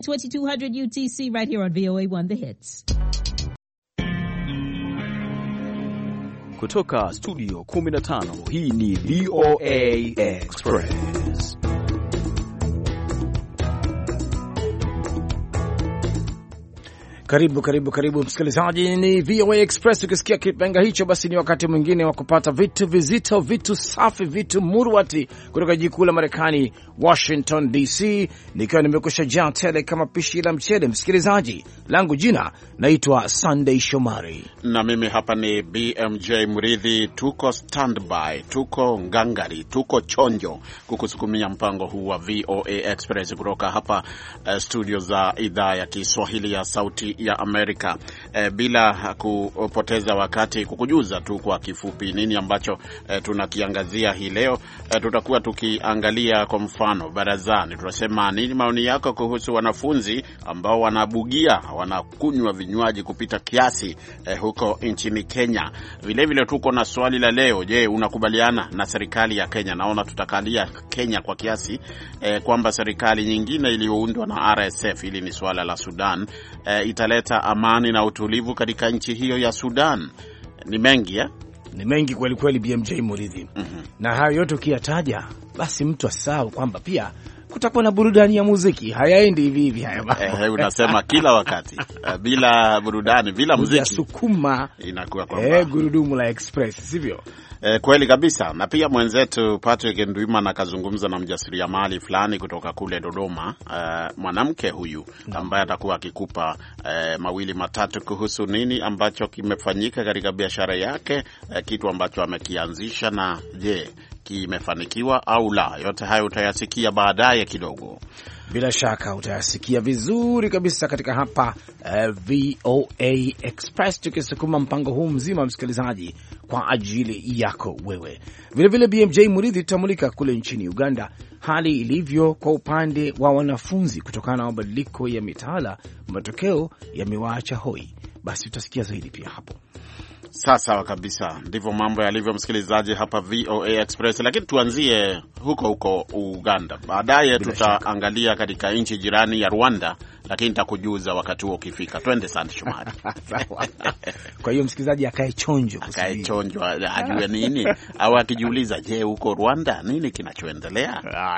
2200 UTC right here on VOA1 The Hits. Kutoka studio 15, hii ni VOA Express. Karibu msikilizaji, ni VOA Express. Ukisikia kipenga hicho, basi ni wakati mwingine wa kupata vitu vizito, vitu safi, vitu murwati kutoka jiji kuu la Marekani, Washington DC, nikiwa nimekusha jaa tele kama pishi la mchele. Msikilizaji, langu jina naitwa Sunday Shomari na mimi hapa ni BMJ Mridhi. Tuko standby, tuko ngangari, tuko chonjo kukusukumia mpango huu wa VOA Express kutoka hapa studio za idhaa ya Kiswahili ya Sauti ya Amerika. Bila kupoteza wakati, kukujuza tu kwa kifupi nini ambacho tunakiangazia hii leo. Tutakuwa tukiangalia kwa mfano barazani, tunasema nini maoni yako kuhusu wanafunzi ambao wanabugia, wanakunywa vinywaji kupita kiasi huko nchini Kenya. Vile vile tuko na swali la leo, je, unakubaliana na serikali ya Kenya? Naona tutakalia Kenya kwa kiasi kwamba serikali nyingine iliyoundwa na RSF, ili ni swala la Sudan, italeta amani na utulivu katika nchi hiyo ya Sudan. Ni mengi Ni mengi kweli kweli, BMJ Muridhi. Na hayo yote ukiyataja, basi mtu asahau kwamba pia kutakuwa na burudani ya muziki. Hayaendi hivi hivi haya. Unasema kila wakati bila burudani, bila muziki sukuma inakuwa kwamba gurudumu la express, sivyo? Kweli kabisa. Na pia mwenzetu Patrick Ndwimana akazungumza na mjasiriamali fulani kutoka kule Dodoma, mwanamke huyu ambaye atakuwa akikupa mawili matatu kuhusu nini ambacho kimefanyika katika biashara yake, kitu ambacho amekianzisha, na je, kimefanikiwa au la. Yote hayo utayasikia baadaye kidogo. Bila shaka utayasikia vizuri kabisa katika hapa VOA Express, tukisukuma mpango huu mzima, msikilizaji, kwa ajili yako wewe. Vile vile BMJ Muridhi, tutamulika kule nchini Uganda hali ilivyo kwa upande wa wanafunzi kutokana na mabadiliko ya mitaala. Matokeo yamewaacha hoi. Basi utasikia zaidi pia hapo. Sawa kabisa, ndivyo mambo yalivyo msikilizaji hapa VOA Express. Lakini tuanzie huko Uganda. Baadaye tutaangalia katika nchi jirani ya Rwanda, lakini nitakujuza wakati huo ukifika. Twende sana Shumari. Sawa. Kwa hiyo msikilizaji akae chonjo ajue nini, au akijiuliza, je, huko Rwanda nini kinachoendelea?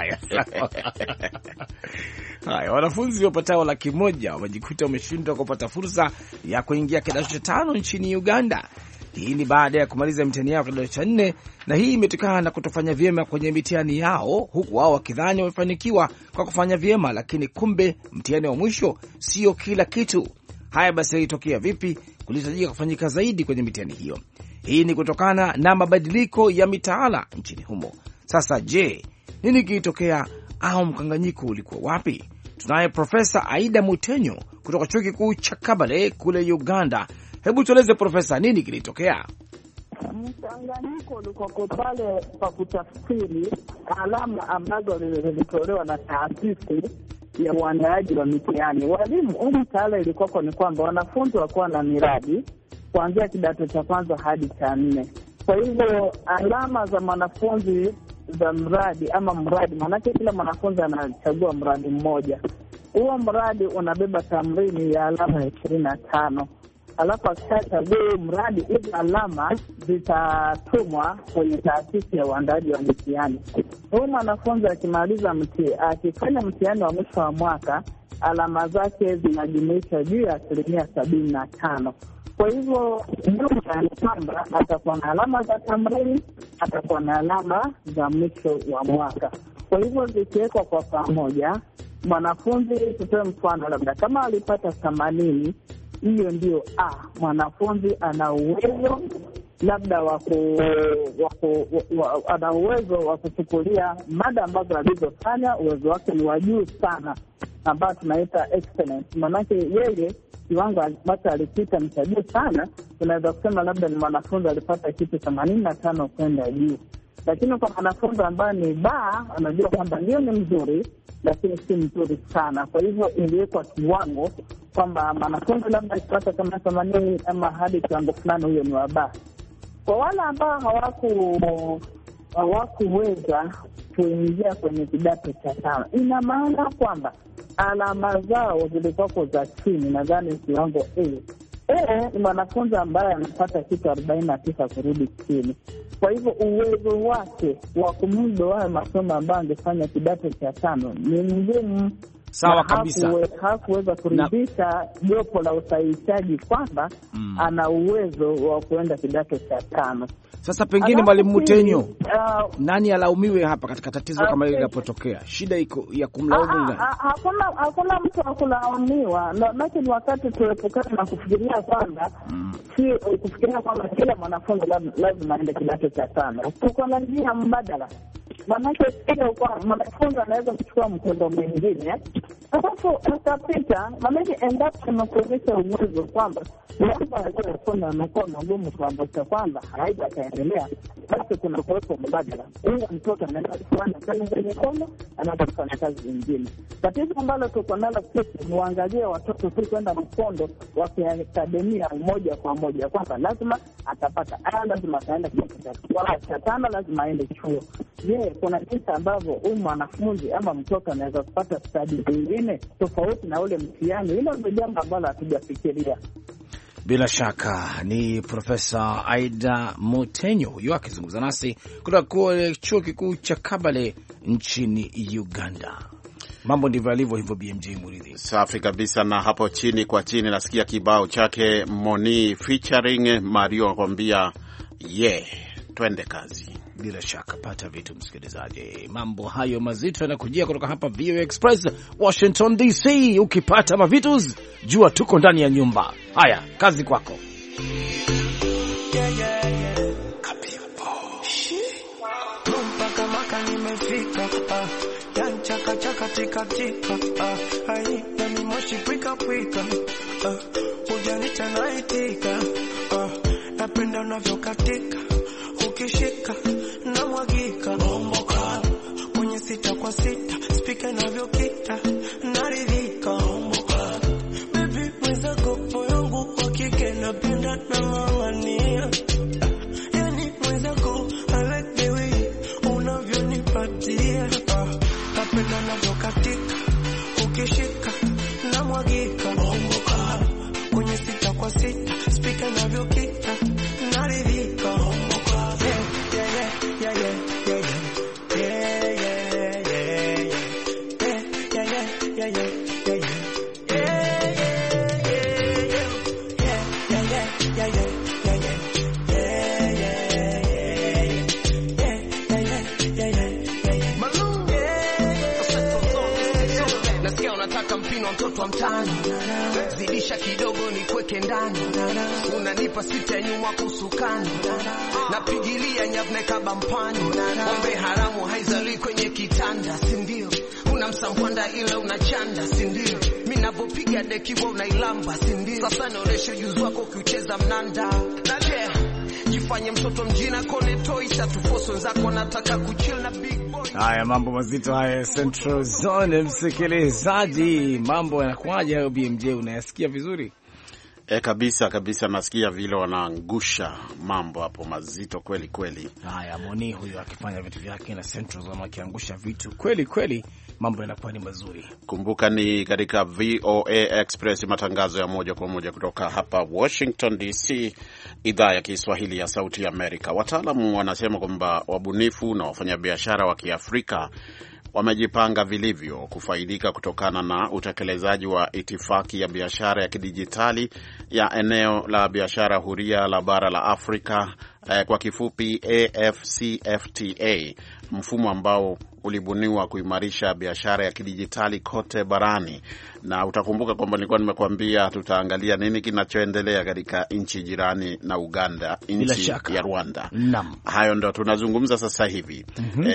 Haya, wanafunzi wapatao 100,000 wamejikuta wameshindwa kupata fursa ya kuingia kidato cha 5 nchini Uganda. Hii ni baada ya kumaliza mitihani yao kidato cha 4, na hii imetokana na kutofanya vyema kwenye mitihani yao, huku wao wakidhani wamefanikiwa kwa kufanya vyema, lakini kumbe mtihani wa mwisho sio kila kitu. Haya basi, ilitokea vipi? Kulihitajika kufanyika zaidi kwenye mitihani hiyo. Hii ni kutokana na mabadiliko ya mitaala nchini humo. Sasa je, nini kilitokea au mkanganyiko ulikuwa wapi? Tunaye Profesa Aida Mutenyo kutoka Chuo Kikuu cha Kabale kule Uganda. Hebu tueleze Profesa, nini kilitokea? Mchanganyiko ulikuwa pale pa kutafsiri alama ambazo zilitolewa na taasisi ya uandaaji wa mitihani. Walimu, mtaala ilikuwa ni kwamba wanafunzi wakuwa na miradi kuanzia kidato cha kwanza hadi cha 4. Kwa hivyo alama za mwanafunzi za mradi ama mradi, maanake kila mwanafunzi anachagua mradi mmoja. Huo mradi unabeba tamrini ya alama 25. Alafu akishachagua mradi, hizo alama zitatumwa kwenye taasisi ya uandaaji wa mitihani. Huyo mwanafunzi akimaliza akifanya mtihani wa mwisho wa mwaka, alama zake zinajumuisha juu ya 75%. Kwa hivyo jumla ni kwamba atakuwa na alama za tamrini, atakuwa na alama za mwisho wa mwaka. Kwa hivyo zikiwekwa kwa pamoja, mwanafunzi, tutoe mfano, labda kama alipata 80, hiyo ndio mwanafunzi ana uwezo labda ana uwezo wa kuchukulia mada ambazo alizofanya. Uwezo wake ni wa juu sana, ambao tunaita excellence. Maanake yeye kiwango ambacho alipita ni cha juu sana. Tunaweza kusema labda ni mwanafunzi alipata kitu 85 kwenda juu. Lakini kwa mwanafunzi ambaye ni anajua kwamba ndio ni mzuri, lakini si mzuri sana. Kwa hivyo iliwekwa kiwango kwamba mwanafunzi labda akipata kama 80 ama hadi kiwango fulani, huyo ni wa. Kwa wale ambao hawakuweza kuingia kwenye kidato cha 5, ina maana kwamba alama zao zilikuwa za chini, nadhani kiwango A ni mwanafunzi ambaye anapata kitu 49 kurudi chini. Kwa hivyo uwezo wake wa kumudu haya masomo ambayo angefanya kidato cha 5 ni ngumu. Sawa kabisa. Hakuweza kuridhisha jopo la usahihishaji kwamba ana uwezo wa kuenda kidato cha 5. Sasa pengine Mwalimu Mutenyo, nani alaumiwe hapa katika tatizo kama hili linapotokea? Shida iko ya kumlaumu nani? Hakuna mtu wa kulaumiwa. Lakini wakati tuepukane na kufikiria kwamba kufikiria kwamba kila mwanafunzi lazima aende kidato cha 5. Tuko na njia mbadala. Manake sio kwa mwanafunzi anaweza kuchukua mkondo mwingine alafu atapita. Manake endapo tunakuonyesha uwezo kwamba labda anasoma anakuwa magumu kuambia kwamba haija kaendelea, basi kuna kuwepo mbadala. Huyo mtoto anaenda kufanya kazi za mikono, anaenda kufanya kazi zingine. Tatizo ambalo tuko nalo sisi ni kuangalia watoto tu kwenda mkondo wa kiakademia moja kwa moja, kwamba lazima atapata lazima ataenda kidato cha 5, lazima aende chuo. Kuna jinsi ambavyo mwanafunzi ama mtoto anaweza kupata stadi zingine tofauti na ule mtihani. Hilo ndio jambo ambalo hatujafikiria. Bila shaka ni Profesa Aida Mutenyo huyo akizungumza nasi kutoka kwa chuo kikuu cha Kabale nchini Uganda. Mambo ndivyo alivyo hivyo. BMJ Muridhi. Safi kabisa. Na hapo chini kwa chini nasikia kibao chake Moni featuring Mario anakuambia twende kazi. Bila shaka pata vitu, msikilizaji. Mambo hayo mazito yanakujia kutoka hapa VOA Express Washington DC. Ukipata mavitus jua tuko ndani ya nyumba. Haya, kazi kwako. Napenda unavyokatika ukishika na mwagika bomboka kwenye 6x6 speaker inavyokita naridhika bomboka baby mwenzako moyo wangu wa kike napenda na mangania yani mwenzako I like the way unavyonipatia napenda unavyokatika ukishika na mwagika bomboka kwenye 6x6 speaker inavyokita naridhika mtoto wa mtani, zidisha kidogo ni kweke ndani, unanipa sita nyuma kusukani, napigilia nyavne kabampani, ombe haramu haizali kwenye kitanda, sindio? Unamsambwanda ile unachanda, sindio? Minavopiga dekiwa unailamba, sindio? Sasa naonesha ujuzi wako ukiucheza mnanda, jifanye mtoto mjina kone toys atufoso zako nataka kuchill na big boy. Haya mambo mazito haya Central Zone, msikilizaji. Mambo yanakuaje hayo BMJ, unayasikia vizuri? Kabisa nasikia vile wanaangusha mambo hapo mazito kweli kweli. Haya Moni huyo akifanya vitu vyake na Central Zone akiangusha vitu kweli kweli, mambo yanakuwa ni mazuri. Kumbuka ni katika VOA Express, matangazo ya moja kwa moja kutoka hapa Washington DC, idhaa ya Kiswahili ya Sauti ya Amerika. Wataalamu wanasema kwamba wabunifu na wafanyabiashara wa Kiafrika wamejipanga vilivyo kufaidika kutokana na utekelezaji wa itifaki ya biashara ya kidijitali ya eneo la biashara huria la bara la Afrika, kwa kifupi AfCFTA, mfumo ambao ulibuniwa kuimarisha biashara ya kidijitali kote barani. Na utakumbuka kwamba nilikuwa nimekuambia tutaangalia nini kinachoendelea katika nchi jirani na Uganda, nchi ya Rwanda. Hayo ndio tunazungumza sasa hivi.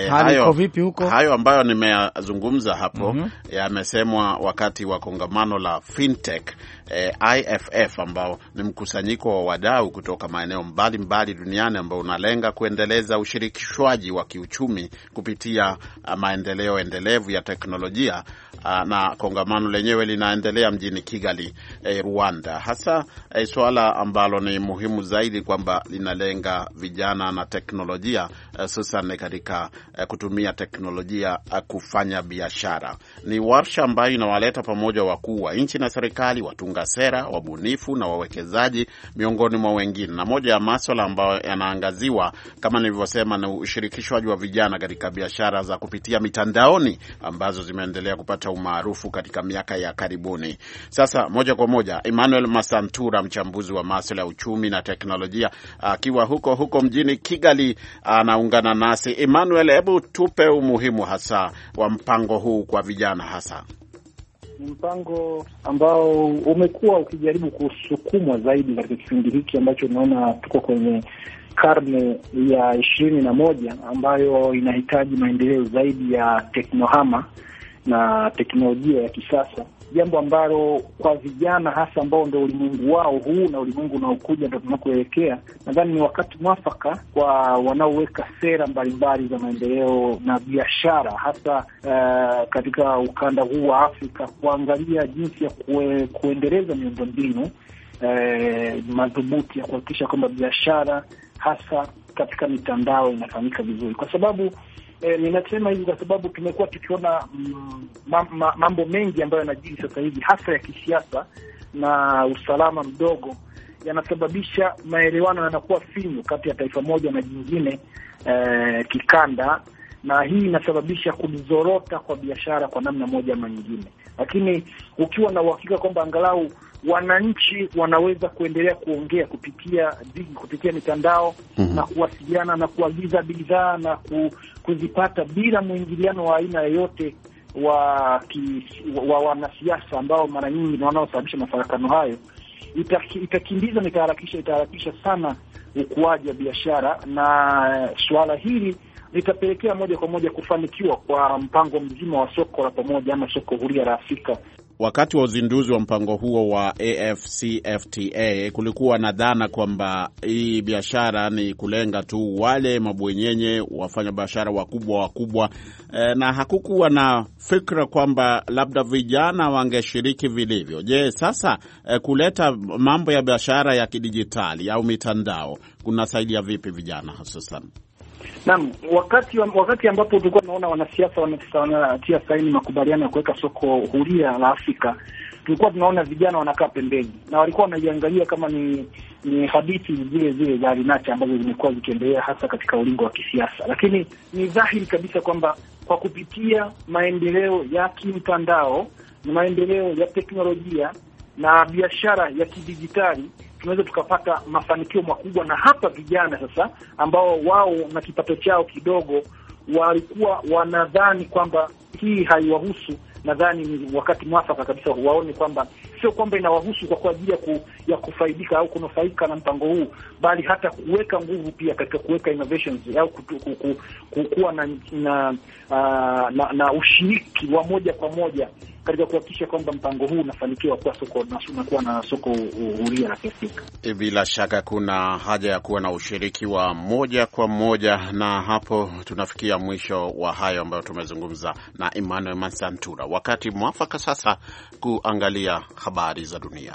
Hayo ambayo nimeyazungumza hapo yamesemwa wakati wa kongamano la FinTech IFF, ambao ni mkusanyiko wa wadau kutoka maeneo mbalimbali duniani ambao unalenga kuendeleza ushirikishwaji wa kiuchumi kupitia maendeleo endelevu ya teknolojia, na kongamano lenyewe linaendelea mjini Kigali, Rwanda. Hasa swala ambalo ni muhimu zaidi kwamba linalenga vijana na teknolojia, hususan katika kutumia teknolojia kufanya biashara. Ni warsha ambayo inawaleta pamoja wakuu wa nchi na serikali, watunga sera, wabunifu na wawekezaji, miongoni mwa wengine. Na moja ya masuala ambayo yanaangaziwa, kama nilivyosema, ni ushirikishwaji wa vijana katika biashara za kupitia mitandaoni ambazo zimeendelea kupata umaarufu katika miaka ya karibuni. Sasa moja kwa moja, Emmanuel Masantura, mchambuzi wa masuala ya uchumi na teknolojia, akiwa huko mjini Kigali, anaungana nasi. Emmanuel, hebu tupe umuhimu hasa wa mpango huu kwa vijana hasa. Ni mpango ambao umekuwa ukijaribu kusukumwa zaidi katika kipindi hiki ambacho unaona tuko kwenye karne ya 21 ambayo inahitaji maendeleo zaidi ya teknohama na teknolojia ya kisasa, jambo ambalo kwa vijana hasa ambao ndio ulimwengu wao huu na ulimwengu unaokuja ndio tunakoelekea, nadhani ni wakati mwafaka kwa wanaoweka sera mbalimbali za maendeleo na biashara, hasa katika ukanda huu wa Afrika, kuangalia jinsi ya kuendeleza miundombinu madhubuti ya kuhakikisha kwamba biashara hasa katika mitandao inafanyika vizuri. Kwa sababu ninasema hivi kwa sababu tumekuwa tukiona mambo mengi ambayo yanajiri sasa hivi, hasa ya kisiasa na usalama mdogo, yanasababisha maelewano yanakuwa finyu kati ya taifa moja na jingine kikanda, na hii inasababisha kuzorota kwa biashara kwa namna moja ama nyingine. Lakini ukiwa na uhakika kwamba angalau wananchi wanaweza kuendelea kuongea kupitia mitandao na kuwasiliana na kuagiza bidhaa na kuzipata bila mwingiliano wa aina yoyote wa wanasiasa ambao mara nyingi wanaosababisha mafarakano hayo, itakimbiza na itaharakisha sana ukuaji wa biashara, na suala hili litapelekea moja kwa moja kufanikiwa kwa mpango mzima wa soko la pamoja ama soko huria la Afrika. Wakati wa uzinduzi wa mpango huo wa AfCFTA kulikuwa na dhana kwamba hii biashara ni kulenga tu wale mabwenyenye, wafanya biashara wakubwa, na hakukuwa na fikra kwamba labda vijana wangeshiriki vilivyo. Je, sasa kuleta mambo ya biashara ya kidijitali au mitandao kunasaidia vipi vijana hususan? Naam, wakati ambapo tulikuwa tunaona wanasiasa wanatia saini makubaliano ya kuweka soko huria la Afrika, tulikuwa tunaona vijana wanakaa pembeni na walikuwa wanaiangalia kama ni hadithi zile za rinacha ambazo zimekuwa zikiendelea hasa katika ulingo wa kisiasa. Lakini ni dhahiri kabisa kwamba kwa kupitia maendeleo ya kimtandao na maendeleo ya teknolojia na biashara ya kidijitali tunaweza tukapata mafanikio makubwa. Na hapa vijana sasa ambao wao na kipato chao kidogo walikuwa wanadhani kwamba hii haiwahusu, nadhani ni wakati mwafaka kabisa waone kwamba sio kwamba inawahusu kwa ajili ya kufaidika au kunufaika na mpango huu, bali hata kuweka nguvu pia katika kuweka innovations au kuwa na ushiriki wa moja kwa moja katika kuhakikisha kwamba mpango huu unafanikiwa kwa soko na kuwa na soko huria la Afrika. Bila shaka kuna haja ya kuwa na ushiriki wa moja kwa moja, na hapo tunafikia mwisho wa hayo ambayo tumezungumza na Emmanuel Masantura. Wakati mwafaka sasa kuangalia habari za dunia.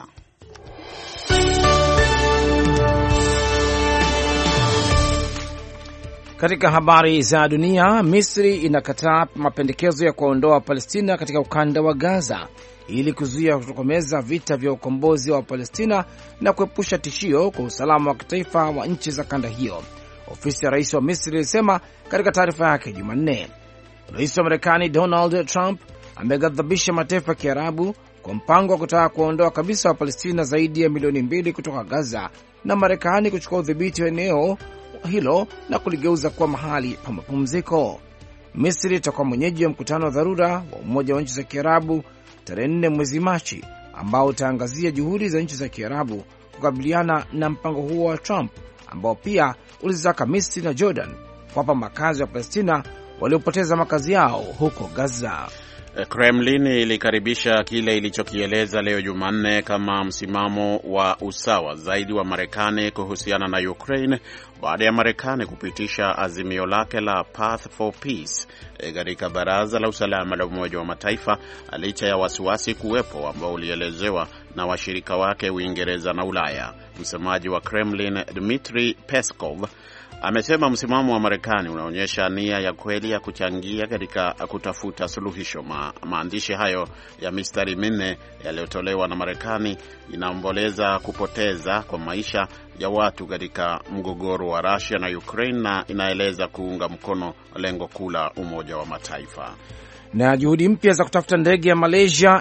Katika habari za dunia, Misri inakataa mapendekezo ya kuondoa Palestina katika ukanda wa Gaza ili kuzuia kutokomeza vita vya ukombozi wa Palestina na kuepusha tishio kwa usalama wa kitaifa wa nchi za kanda hiyo. Ofisi ya rais wa Misri ilisema katika taarifa yake Jumanne. Rais wa Marekani Donald Trump ameghadhabisha mataifa ya Kiarabu kwa mpango wa kutaka kuondoa kabisa wa Palestina zaidi ya milioni 2 kutoka Gaza na Marekani kuchukua udhibiti wa eneo hilo na kuligeuza kuwa mahali pa mapumziko. Misri itakuwa mwenyeji wa mkutano wa dharura wa Umoja wa Nchi za Kiarabu tarehe 4 mwezi Machi, ambao utaangazia juhudi za nchi za Kiarabu kukabiliana na mpango huo wa Trump, ambao pia ulizitaka Misri na Jordan kuwapa makazi wa Palestina waliopoteza makazi yao huko Gaza. Kremlin ilikaribisha kile ilichokieleza leo Jumanne kama msimamo wa usawa zaidi wa Marekani kuhusiana na Ukraine baada ya Marekani kupitisha azimio lake la Path for Peace katika Baraza la Usalama la Umoja wa Mataifa, licha ya wasiwasi kuwepo ambao ulielezewa na washirika wake Uingereza na Ulaya. Msemaji wa Kremlin Dmitry Peskov amesema msimamo wa Marekani unaonyesha nia ya kweli ya kuchangia katika kutafuta suluhisho. Maandishi hayo ya mistari minne yaliyotolewa na Marekani inaomboleza kupoteza kwa maisha ya watu katika mgogoro wa Russia na Ukraine na inaeleza kuunga mkono lengo kuu la Umoja wa Mataifa. Na juhudi mpya za kutafuta ndege ya Malaysia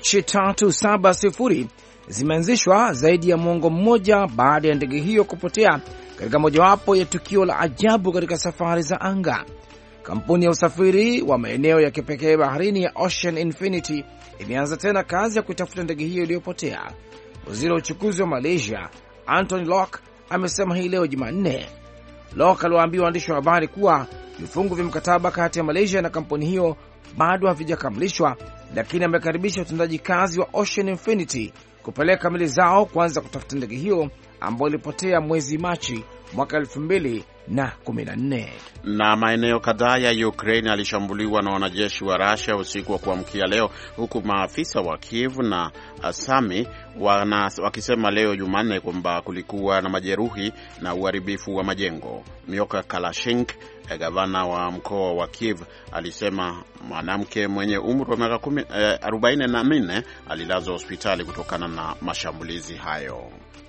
MH370 zimeanzishwa zaidi ya mwongo mmoja baada ya ndege hiyo kupotea katika mojawapo ya tukio la ajabu katika safari za anga. Kampuni ya usafiri wa maeneo ya kipekee baharini ya Ocean Infinity imeanza tena kazi ya kutafuta ndege hiyo iliyopotea. Waziri wa uchukuzi wa Malaysia Anthony Locke amesema hii leo Jumanne. Locke aliwaambia waandishi wa habari kuwa vifungu vya mkataba kati ya Malaysia na kampuni hiyo bado havijakamilishwa, lakini amekaribisha utendaji kazi wa Ocean Infinity kupeleka meli zao kuanza kutafuta ndege hiyo ambayo ilipotea mwezi Machi mwaka 2014. Na maeneo kadhaa ya Ukraine yalishambuliwa na wanajeshi wa Russia usiku wa kuamkia leo, huku maafisa wa Kiev na Sami wakisema leo Jumanne kwamba kulikuwa na majeruhi na uharibifu wa majengo. Myoka Kalashink, gavana wa mkoa wa Kiev, alisema mwanamke mwenye umri wa miaka 44 alilazwa hospitali kutokana na mashambulizi hayo.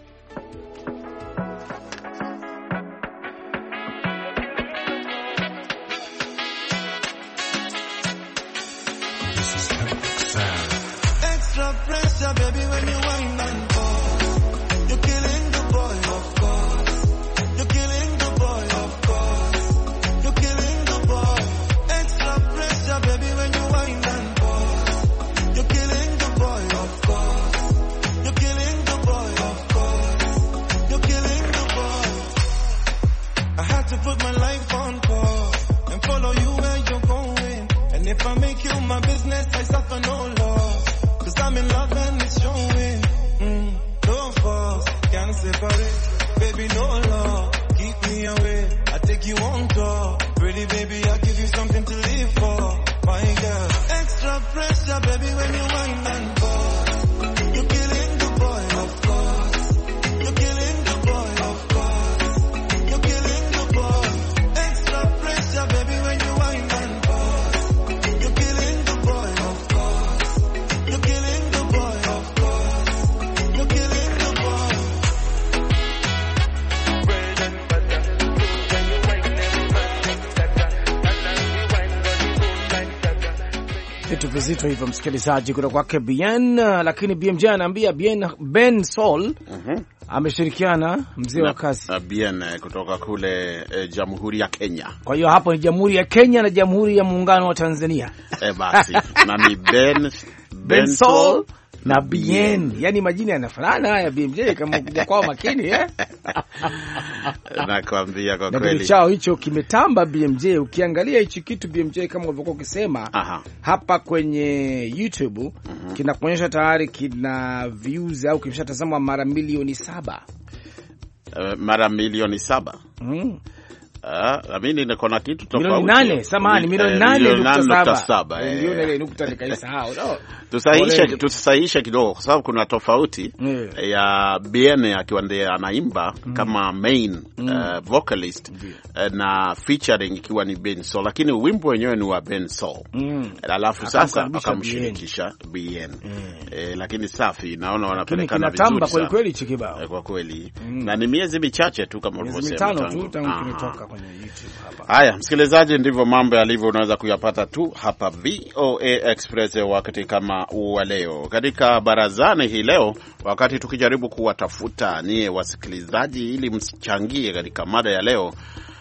Extra pressure, baby, when you wind and pause. You're killing the boy, of course. You're killing the boy, of course. You're killing the boy. Extra pressure, baby, when you wind and pause. You're killing the boy, of course. You're killing the boy, of course. You're killing the boy. I had to put my life on pause and follow you where you're going. And if I make you my business, I suffer no loss. Cause I'm in love and it's showing. No force, can't separate. Baby, no law, keep me away. I take you on tour. Pretty baby, I'll give you something to live for. My girl, extra pressure, baby, when you wind and pause. You're killing the boy, of course. You're killing the boy, of course. You're killing the boy. Extra pressure, baby, when you wind and pause. You're killing the boy, of course. You're killing the boy, of course. You're killing the boy. Bread and butter, when you wine and Vitu vizito hivyo, msikilizaji, kutoka kwake Bien. Lakini BMJ anaambia Ben Sol ameshirikiana mzee wa kazi Bien kutoka kule Jamhuri ya Kenya. Kwa hiyo hapo ni Jamhuri ya Kenya na Jamhuri ya Muungano wa Tanzania. Basi na ni Ben Sol na Bien. Yani majina yanafanana haya BMJ, kama ukija kwao makini nakwambia kwa kweli. Na chao hicho kimetamba BMJ. Ukiangalia hichi kitu BMJ, kama ulivyokuwa ukisema hapa kwenye YouTube, kinakuonyesha tayari kina views au kimeshatazamwa mara milioni 7. Mara milioni 7. Mimi niko na kitu tofauti. Milioni 8, samahani, milioni 8.7. Milioni ile nukta nikaisahau. Tusahihishe kidogo kwa sababu kuna tofauti ya Bien akiwa ndiye anaimba kama main vocalist na featuring ikiwa ni Ben Sol, lakini wimbo wenyewe ni wa Ben Sol. Alafu sasa akamshirikisha Bien. Lakini safi, naona wanapelekana vizuri sana. Kweli chikibao. Kwa kweli. Na ni miezi michache tu kama ulivyosema. Miezi 5 tu tangu kimetoka kwenye YouTube hapa. Haya, msikilizaji, ndivyo mambo yalivyo, unaweza kuyapata tu hapa VOA Express wakati kama wa leo. Katika barazani hii leo, wakati tukijaribu kuwatafuta nie wasikilizaji ili mchangie katika mada ya leo,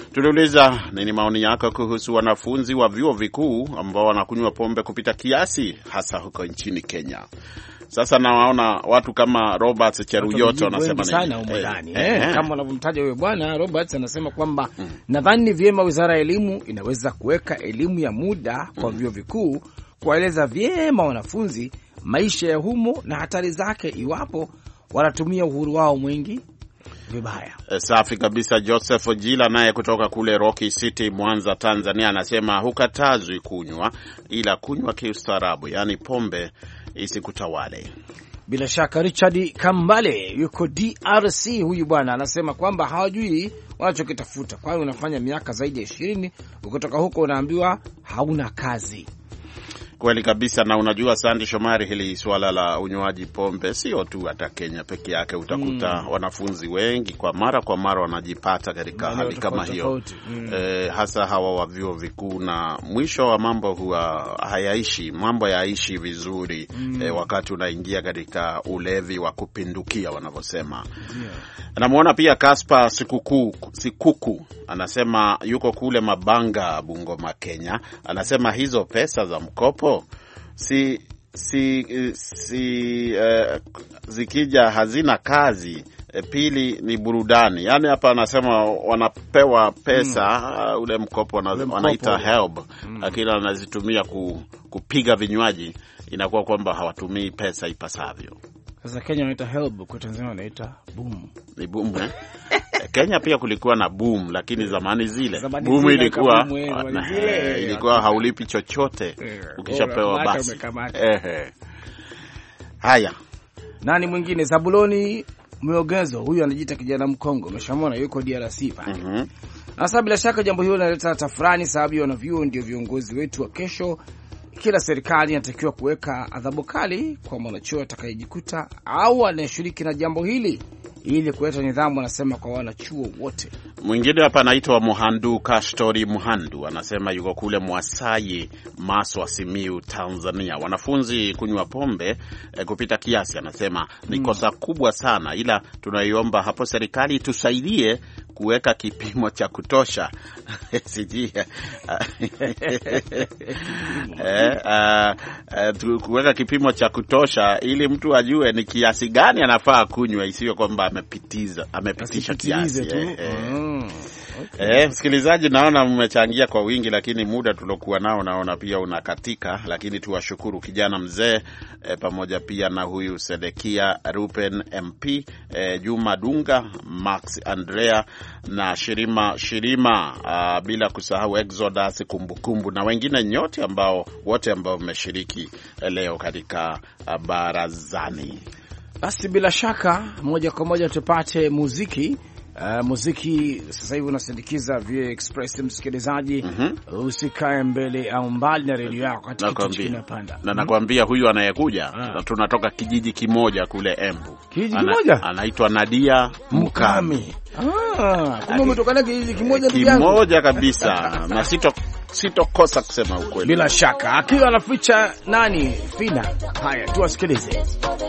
Tuliuliza nini maoni yako kuhusu wanafunzi wa vyuo vikuu ambao wanakunywa pombe kupita kiasi hasa huko nchini Kenya. Sasa nawaona watu kama Robert Cheruiyot wanasema nini? Kama wanavyomtaja huyo bwana Robert anasema kwamba nadhani ni vyema Wizara ya Elimu inaweza kuweka elimu ya muda kwa vyuo vikuu, kuwaeleza vyema wanafunzi maisha ya humo na hatari zake iwapo wanatumia uhuru wao mwingi vibaya. Safi kabisa. Joseph Jila naye kutoka kule Rocky City, Mwanza, Tanzania anasema hukatazwi kunywa, ila kunywa kiustaarabu, yani pombe isikutawale. Bila shaka. Richard Kambale yuko DRC, huyu bwana anasema kwamba hawajui wanachokitafuta, kwani unafanya miaka zaidi ya 20 ukitoka huko unaambiwa hauna kazi. Kweli kabisa. Na unajua Sandy Shomari, hili swala la unywaji pombe sio tu hata Kenya peke yake. Utakuta wanafunzi wengi kwa mara wanajipata katika hali kama hiyo, hasa hawa wa vyuo vikuu, na mwisho wa mambo huwa hayaishi vizuri wakati unaingia katika ulevi wa kupindukia wanavyosema. Namuona pia Kaspa Sikuku anasema yuko kule Mabanga, Bungoma, Kenya. Anasema hizo pesa za mkopo zikija hazina kazi. Pili ni burudani. Yani hapa anasema wanapewa pesa ule mkopo wanaita help, lakini anazitumia kupiga vinywaji, inakuwa kwamba hawatumii pesa ipasavyo. Sasa Kenya wanaita help, kwa Tanzania wanaita boom. Ni boom Kenya pia kulikuwa na boom, lakini zamani zile boom ilikuwa haulipi chochote ukishapewa basi. Haya, nani mwingine? Zabuloni Mweogezo, huyu anajiita kijana Mkongo, umeshamwona, yuko DRC pale. Sasa bila shaka jambo hilo linaleta tafrani, sababu wanavyuo ndio viongozi wetu wa kesho. Kila serikali inatakiwa kuweka adhabu kali kwa mwanachuo atakayejikuta au anayeshiriki na jambo hili ili kuleta nidhamu, anasema kwa wanachuo wote. Mwingine hapa anaitwa Muhandu Kastori Muhandu, anasema yuko kule Mwasai, Maswa, Simiu, Tanzania. Wanafunzi kunywa pombe kupita kiasi, anasema ni kosa kubwa sana, ila tunaiomba hapo serikali tusaidie kuweka kipimo cha kutosha. Sijui kuweka kipimo cha kutosha ili mtu ajue ni kiasi gani anafaa kunywa, isiwe kwamba amepitisha kiasi. Msikilizaji, naona mmechangia kwa wingi, lakini muda tulokuwa nao naona pia unakatika, lakini tuwashukuru kijana mzee pamoja pia na huyu Sedekia Rupen MP, Juma Dunga, Max Andrea na Shirima, bila kusahau Exodus Kumbukumbu na wengine nyote wote ambao mmeshiriki leo katika barazani. Basi bila shaka moja kwa moja tupate muziki. Muziki sasa hivi unasindikiza VOA Express, msikilizaji. Usikae mbele au mbali na redio yako katika kitu kinapanda. Na nakwambia huyu anayekuja tunatoka kijiji kimoja kule Embu. Kijiji kimoja? Anaitwa Nadia Mukami. Kumbe umetoka na kijiji kimoja kimoja kabisa. Na sitokosa kusema ukweli. Bila shaka akiwa anaficha nani? Fina. Haya tuwasikilize.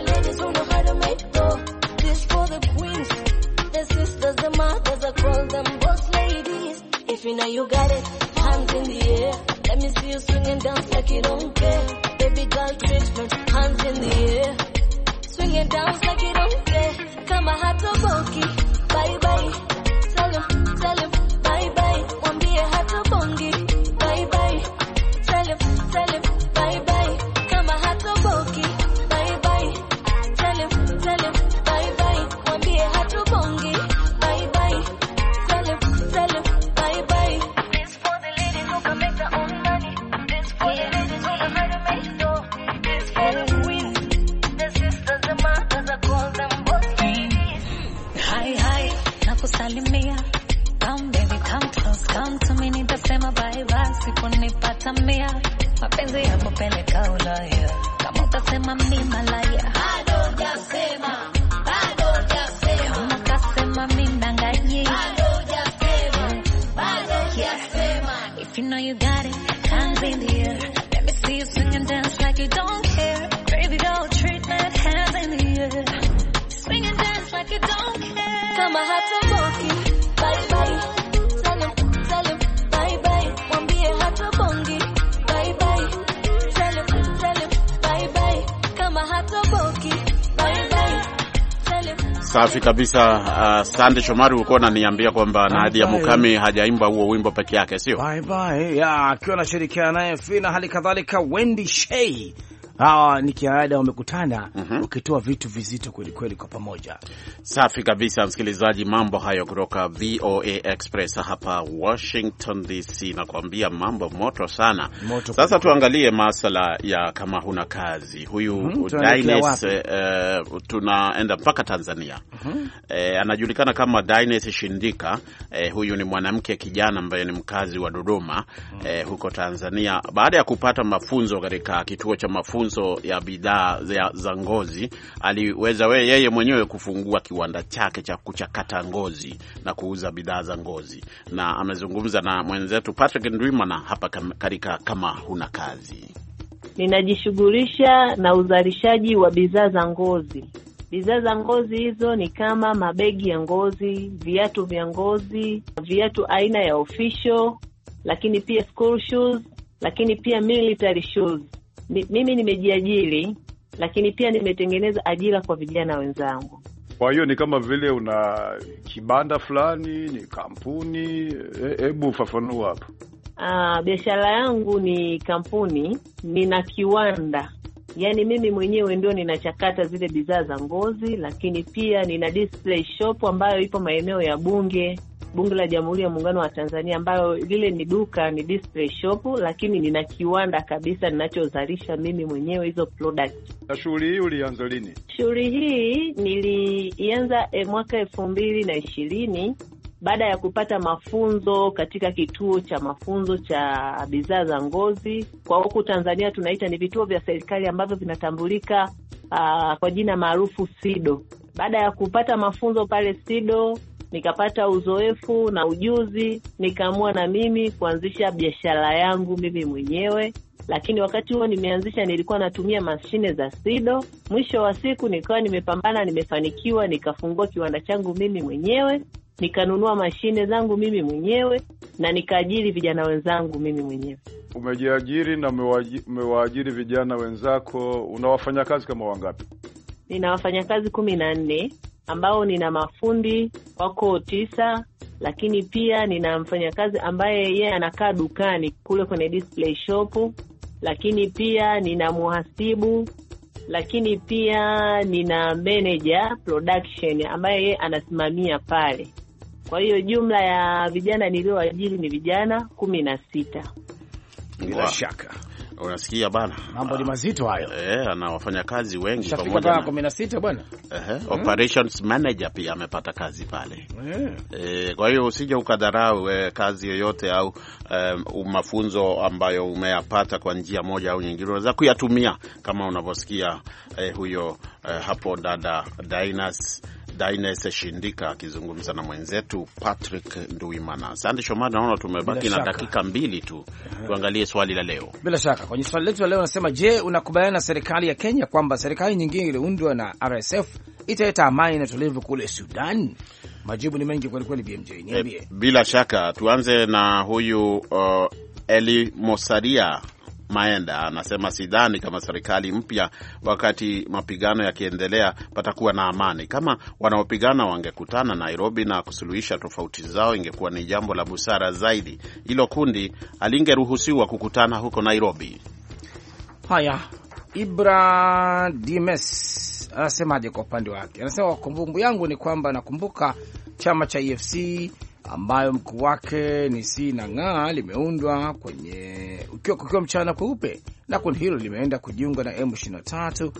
If you know you got it, hands in the air. Let me see you swing and dance like you don't care. Baby girl treatment, hands in the air. Swing and dance like you don't care. Kama hatoboki, bye bye. Tell him, bye bye. Wambie hatobongi, bye bye. Tell him, bye bye. Kama hatoboki, bye bye. Tell him, bye bye. Wambie hatobongi, bye bye. Tell him, bye bye. This for the ladies who can make their own money. This for the ladies who know how to make dough. This for the queens, the sisters, the mothers, I call them boss ladies. Hi, nakusalimia. Come baby, come close, come to me, nitasema bye bye. Sikunipata mia, mapenzi yakupeleka Ulaya. Kama utasema mimi malaya, bado hujasema. Kama kasema mimi mdanganyi, if you know you got it, hands in the air. Let me see you swing and dance like you don't care. Baby girl, treatment, hands in the air. Swing and dance like you don't care. Kama hatoboki, bye bye. Tell him, Safi kabisa. Sande Shomari, ulikuwa unaniambia kwamba Nadia Mukami hajaimba huo wimbo peke yake, sio? Bye bye. Ya, akiwa anashirikiana naye Fina, hali kadhalika Wendy Shay. Hawa ni kiada wamekutana ukitoa vitu vizito kweli kweli kwa pamoja. Safi kabisa, msikilizaji, mambo hayo kutoka VOA Express hapa Washington DC, na kuambia mambo moto sana. Sasa tuangalie masala ya kama huna kazi. Huyu Dines, tunaenda mpaka Tanzania. Anajulikana kama Dines Shindika. Huyu ni mwanamke kijana ambaye ni mkazi wa Dodoma huko Tanzania. Baada ya kupata mafunzo katika kituo cha mafunzo ya bidhaa za ngozi, aliweza yeye mwenyewe kufungua kiwanda chake cha kuchakata ngozi na kuuza bidhaa za ngozi. Na amezungumza na mwenzetu Patrick Ndwimana hapa katika kama huna kazi. Ninajishughulisha na uzalishaji wa bidhaa za ngozi. Bidhaa za ngozi hizo ni kama mabegi ya ngozi, viatu vya ngozi, viatu aina ya official, lakini pia school shoes, lakini pia military shoes. Mimi nimejiajiri, lakini pia nimetengeneza ajira kwa vijana wenzangu. Kwa hiyo ni kama vile una kibanda fulani, ni kampuni, hebu ufafanua hapo. Biashara yangu ni kampuni, nina kiwanda. Yaani mimi mwenyewe ndio ninachakata zile bidhaa za ngozi, lakini pia nina display shop ambayo ipo maeneo ya Bunge la Jamhuri ya Muungano wa Tanzania, ambayo lile ni duka, ni display shop, lakini nina kiwanda kabisa ninachozalisha mimi mwenyewe hizo products. Na shughuli hii ulianza lini? Shughuli hii nilianza mwaka 2020 baada ya kupata mafunzo katika kituo cha mafunzo cha bidhaa za ngozi. Kwa huku Tanzania tunaita ni vituo vya serikali ambavyo vinatambulika kwa jina maarufu SIDO. Baada ya kupata mafunzo pale SIDO, nikapata uzoefu na ujuzi, nikaamua na mimi kuanzisha biashara yangu mimi mwenyewe. Lakini wakati huo nimeanzisha nilikuwa natumia mashine za SIDO. Mwisho wa siku nikawa nimepambana, nimefanikiwa, nikafungua kiwanda changu mimi mwenyewe, nikanunua mashine zangu mimi mwenyewe, na nikaajiri vijana wenzangu mimi mwenyewe. Umejiajiri na umewaajiri vijana wenzako. Unawafanya kazi kama wangapi? Nina wafanyakazi 14 ambao nina mafundi wako 9, lakini pia nina mfanyakazi ambaye yeye anakaa dukani kule kwenye display shop, lakini pia nina muhasibu, lakini pia nina manager production ambaye yeye anasimamia pale. Kwa hiyo jumla ya vijana nilioajiri ni vijana 16. Bila shaka. Unasikia bana, mambo ni mazito hayo. Ana wafanya kazi wengi pamoja na 16 bwana. Operations manager pia amepata kazi pale. Kwa hiyo usije ukadharau kazi yoyote au mafunzo ambayo umeyapata kwa njia moja au nyingine. Unaweza kuyatumia kama unavyosikia huyo hapo dada Dines Shindika akizungumza na mwenzetu Patrick Ndwimana. Asante Shomari, naona tumebaki na dakika 2 tu. Tuangalie swali la leo. Bila shaka, kwenye swali letu la leo nasema, je, unakubaliana na serikali ya Kenya kwamba serikali nyingine iliundwa na RSF italeta amani na tulivu kule Sudan? Majibu ni mengi kweli kweli, BMJ. Niambie. Bila shaka, tuanze na huyu Eli Mosaria Maenda anasema sidhani kama serikali mpya wakati mapigano yakiendelea patakuwa na amani. Kama wanaopigana wangekutana Nairobi na kusuluhisha tofauti zao, ingekuwa ni jambo la busara zaidi. Hilo kundi alingeruhusiwa kukutana huko Nairobi. Haya, Ibra Dimes anasemaje kwa upande wake? Anasema kumbukumbu yangu ni kwamba nakumbuka chama cha EFC ambayo mkuu wake ni Sinang'a limeundwa kukiwa mchana kweupe, na kundi hilo limeenda kujiunga na M23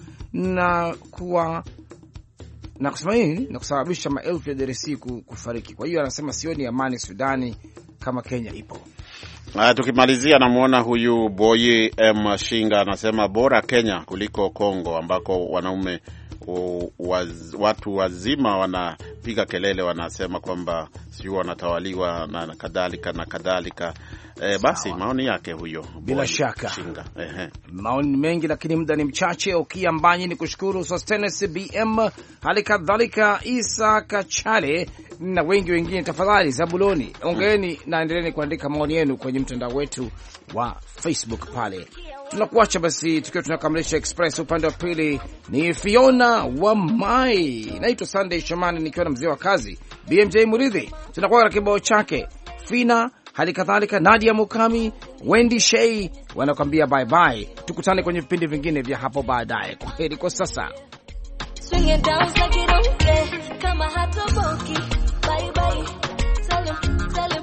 na kusababisha maelfu ya DRC kufariki. Kwa hiyo anasema sioni amani Sudani kama Kenya ipo. Tukimalizia namuona huyu Boyi M Shinga anasema bora Kenya kuliko Kongo ambako wanaume watu wazima wanapiga kelele, wanasema kwamba sio wanatawaliwa na kadhalika na kadhalika. Basi maoni yake huyo. Bila shaka maoni mengi, lakini muda ni mchache. Ukia Mbanyi ni kushukuru, Sostenes BM, hali kadhalika Isa Kachale na wengi wengine. Tafadhali Zabuloni, ongeeni na endeleeni kuandika maoni yenu kwenye mtandao wetu wa Facebook pale tunakuacha basi tukiwa tunakamilisha Express. Upande wa pili ni Fiona wa Mai, naitwa Sunday Shamani nikiwa na mzee wa kazi BMJ Muridhi. Tunakuwa na kibao chake Fina, hali kadhalika Nadia Mukami, Wendy Shay wanakuambia bye bye. Tukutane kwenye vipindi vingine vya hapo baadaye. Kwa heri kwa sasa. Swing it down like it don't care. Kama hatoboki. Bye bye. Tell him